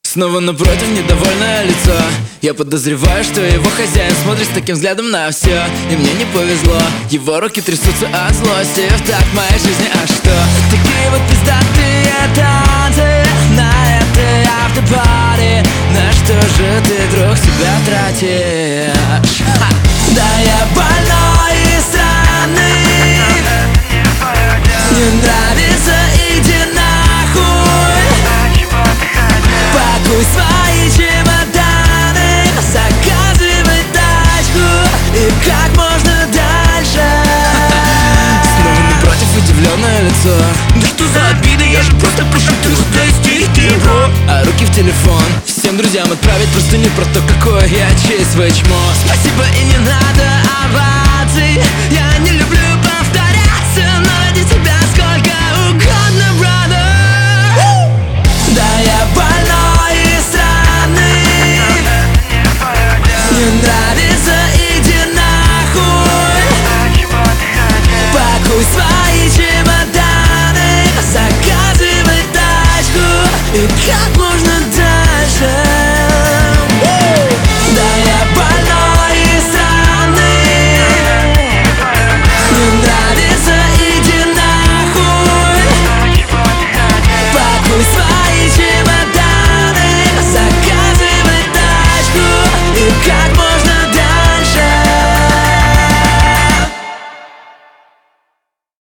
Снова напротив недовольное лицо. Я подозреваю, что его хозяин смотрит с таким взглядом на все. И мне не повезло, его руки трясутся от злости. В такт моей жизни, а что? Такие вот пиздатые танцы на этой автопаре. На что же ты, друг, себя тратишь? Да я больной и странный. Не нравится, иди нахуй. Пакуй свои чемоданы, заказывай тачку и как можно дальше. Снова напротив удивленное лицо. Да что за обида, я же просто пошутил, что истерики, бро. А руки в телефон. Всем друзьям отправить просто не про то, какое я честь, свое чмо. Спасибо и не надо оваций. Я